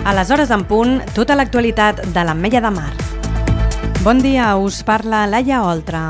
A les hores en punt, tota l'actualitat de l'Ametlla de Mar. Bon dia, us parla Laia Oltra.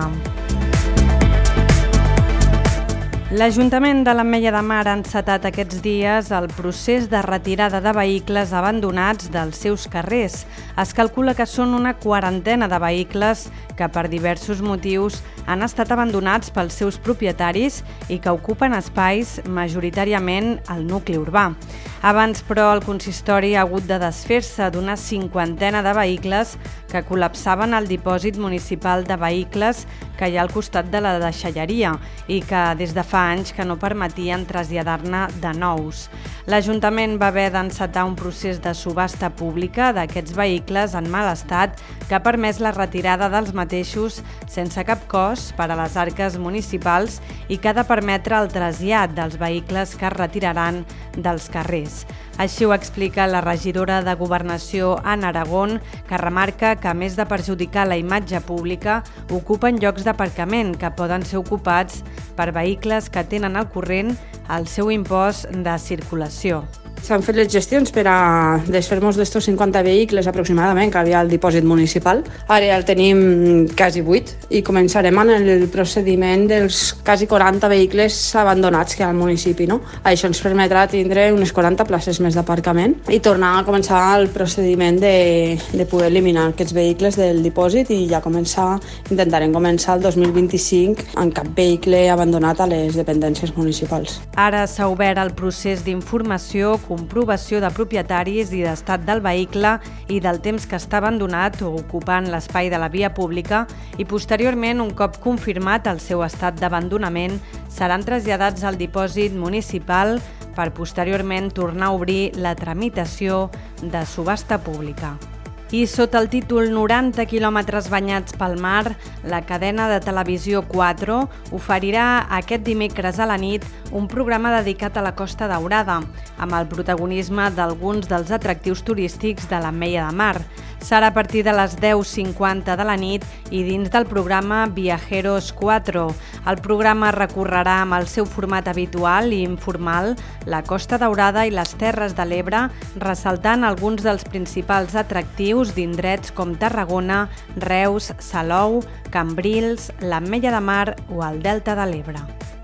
L'Ajuntament de l'Ametlla de Mar ha encetat aquests dies el procés de retirada de vehicles abandonats dels seus carrers. Es calcula que són una quarantena de vehicles que per diversos motius han estat abandonats pels seus propietaris i que ocupen espais majoritàriament al nucli urbà. Abans, però, el consistori ha hagut de desfer-se d'una cinquantena de vehicles que col·lapsaven el dipòsit municipal de vehicles que hi ha al costat de la deixalleria i que des de fa anys que no permetien traslladar-ne de nous. L'Ajuntament va haver d'encetar un procés de subhasta pública d'aquests vehicles en mal estat que ha permès la retirada dels mateixos sense cap cost per a les arques municipals i que ha de permetre el trasllat dels vehicles que es retiraran dels carrers. Així ho explica la regidora de Governació, Anna Aragón, que remarca que, a més de perjudicar la imatge pública, ocupen llocs d'aparcament que poden ser ocupats per vehicles que tenen al corrent el seu impost de circulació. S'han fet les gestions per a desfer-nos d'estos 50 vehicles aproximadament que havia al dipòsit municipal. Ara ja el tenim quasi 8 i començarem en el procediment dels quasi 40 vehicles abandonats que hi ha al municipi. Això ens permetrà tindre unes 40 places més d'aparcament i tornar a començar el procediment de poder eliminar aquests vehicles del dipòsit i ja intentarem començar el 2025 amb cap vehicle abandonat a les dependències municipals. Ara s'ha obert el procés d'informació, comprovació de propietaris i d'estat del vehicle i del temps que està abandonat o ocupant l'espai de la via pública i posteriorment, un cop confirmat el seu estat d'abandonament, seran traslladats al dipòsit municipal per posteriorment tornar a obrir la tramitació de subhasta pública. I sota el títol 90 quilòmetres banyats pel mar, la cadena de televisió 4 oferirà aquest dimecres a la nit un programa dedicat a la Costa Daurada, amb el protagonisme d'alguns dels atractius turístics de l'Ametlla de Mar. Serà a partir de les 10:50 de la nit i dins del programa Viajeros 4. El programa recorrerà amb el seu format habitual i informal la Costa Daurada i les Terres de l'Ebre, ressaltant alguns dels principals atractius d'indrets com Tarragona, Reus, Salou, Cambrils, l'Ametlla de Mar o el Delta de l'Ebre.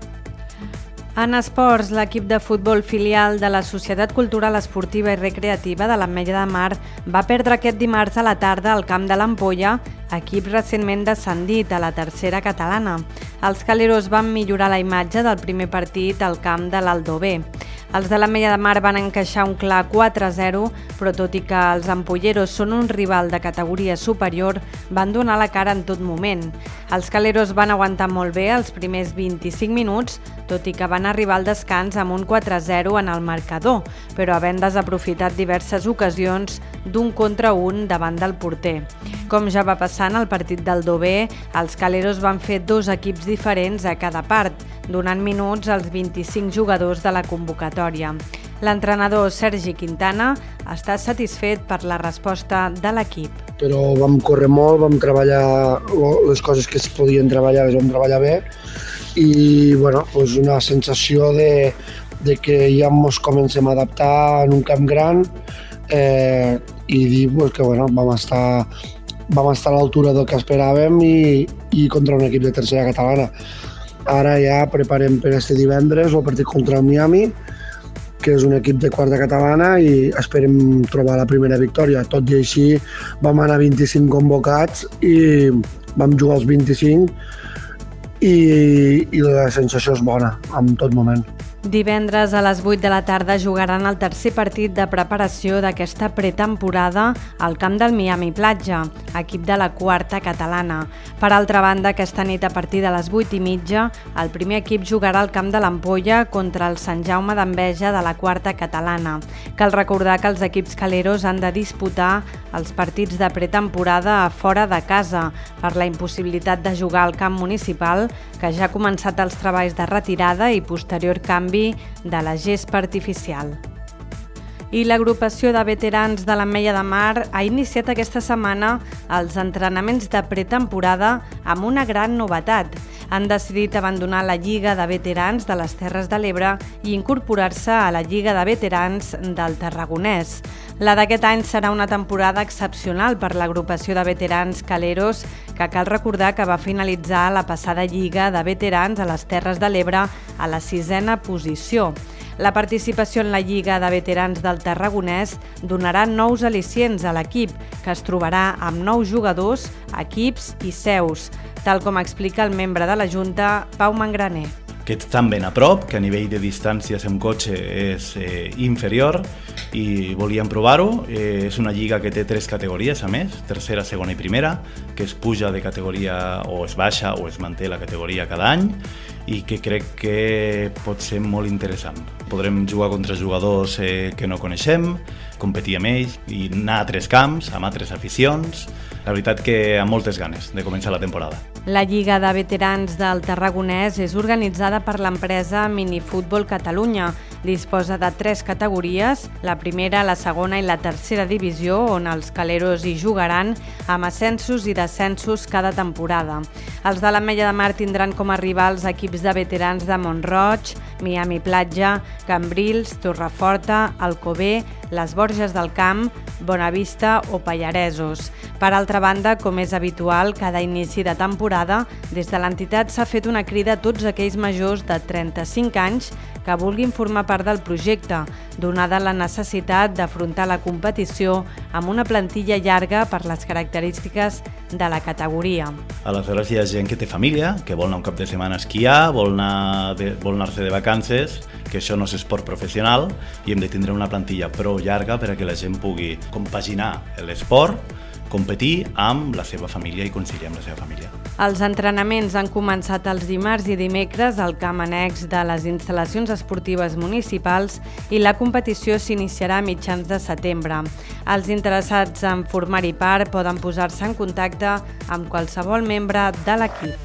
En esports, l'equip de futbol filial de la Societat Cultural Esportiva i Recreativa de l'Ametlla de Mar va perdre aquest dimarts a la tarda al camp de l'Ampolla, equip recentment descendit a la tercera catalana. Els caleros van millorar la imatge del primer partit al camp de l'Aldover. Els de l'Ametlla de Mar van encaixar un clar 4-0, però tot i que els ampolleros són un rival de categoria superior, van donar la cara en tot moment. Els caleros van aguantar molt bé els primers 25 minuts, tot i que van arribar al descans amb un 4-0 en el marcador, però havent desaprofitat diverses ocasions d'un contra un davant del porter. Com ja va passar en el partit del Dover, els caleros van fer dos equips diferents a cada part, donant minuts als 25 jugadors de la convocatòria. L'entrenador Sergi Quintana està satisfet per la resposta de l'equip. Però vam córrer molt, vam treballar les coses que es podien treballar, les vam treballar bé i una sensació de que ja ens comencem a adaptar en un camp gran i dir que vam estar a l'altura del que esperàvem i contra un equip de tercera catalana. Ara ja preparem per este divendres el partit contra el Miami, que és un equip de quarta catalana i esperem trobar la primera victòria. Tot i així vam anar 25 convocats i vam jugar els 25 i la sensació és bona en tot moment. Divendres a les 8 de la tarda jugaran el tercer partit de preparació d'aquesta pretemporada al camp del Miami Platja, equip de la quarta catalana. Per altra banda, aquesta nit a partir de les 8:30, el primer equip jugarà al camp de l'Ampolla contra el Sant Jaume d'Enveja de la quarta catalana. Cal recordar que els equips caleros han de disputar els partits de pretemporada a fora de casa per la impossibilitat de jugar al camp municipal, que ja ha començat els treballs de retirada i posterior canvi de la gespa artificial. I l'agrupació de veterans de l'Ametlla de Mar ha iniciat aquesta setmana els entrenaments de pretemporada amb una gran novetat. han decidit abandonar la Lliga de Veterans de les Terres de l'Ebre i incorporar-se a la Lliga de Veterans del Tarragonès. La d'aquest any serà una temporada excepcional per l'agrupació de veterans Caleros, que cal recordar que va finalitzar la passada Lliga de Veterans a les Terres de l'Ebre a la 6ª posició. La participació en la Lliga de Veterans del Tarragonès donarà nous al·licients a l'equip, que es trobarà amb 9 jugadors, equips i seus, tal com explica el membre de la Junta, Pau Mangraner. Que estan ben a prop, que a nivell de distàncies amb cotxe és inferior i volíem provar-ho. És una lliga que té 3 categories, a més, tercera, segona i primera, que es puja de categoria o es baixa o es manté la categoria cada any i que crec que pot ser molt interessant. Podrem jugar contra jugadors que no coneixem, competir amb ells i anar a 3 camps, amb altres aficions. La veritat que amb moltes ganes de començar la temporada. La Lliga de Veterans del Tarragonès és organitzada per l'empresa Minifutbol Catalunya. Disposa de 3 categories, la primera, la segona i la tercera divisió, on els caleros hi jugaran amb ascensos i descensos cada temporada. Els de l'Ametlla de Mar tindran com a rivals equips de veterans de Mont-roig, Miami Platja, Cambrils, Torreforta, Alcover, les Borges del Camp, Bonavista o Pallaresos. Per altra banda, com és habitual, cada inici de temporada, des de l'entitat s'ha fet una crida a tots aquells majors de 35 anys que vulguin formar part del projecte, donada la necessitat d'afrontar la competició amb una plantilla llarga per les característiques de la categoria. Aleshores hi ha gent que té família, que vol anar un cap de setmana a esquiar, vol anar-se de vacances, que això no és esport professional i hem de tindre una plantilla prou llarga per a que la gent pugui compaginar l'esport, competir amb la seva família i conciliar amb la seva família. Els entrenaments han començat els dimarts i dimecres al camp annex de les instal·lacions esportives municipals i la competició s'iniciarà a mitjans de setembre. Els interessats en formar-hi part poden posar-se en contacte amb qualsevol membre de l'equip.